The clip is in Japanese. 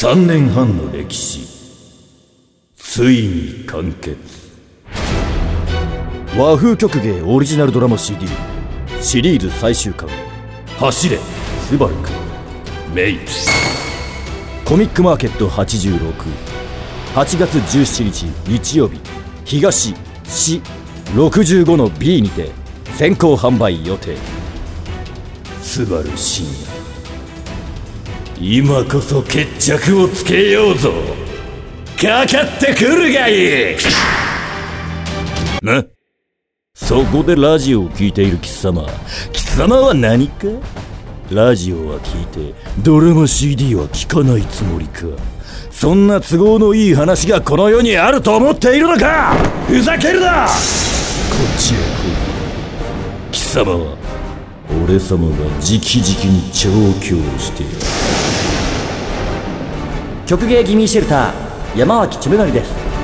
3年半の歴史、ついに完結。和風曲芸オリジナルドラマ CD シリーズ最終巻、走れスバルくんメイ。コミックマーケット86、8月17日日曜日、東市65の B にて先行販売予定。スバル深夜、今こそ決着をつけようぞ。かかってくるがいい。そこでラジオを聞いている貴様は何か？ラジオは聞いてドラマ CD は聞かないつもりか？そんな都合のいい話がこの世にあると思っているのか？ふざけるな！こっちへ来い。貴様は俺様が直々に調教してやる。 曲芸ギミーシェルター山脇ちょめのりです。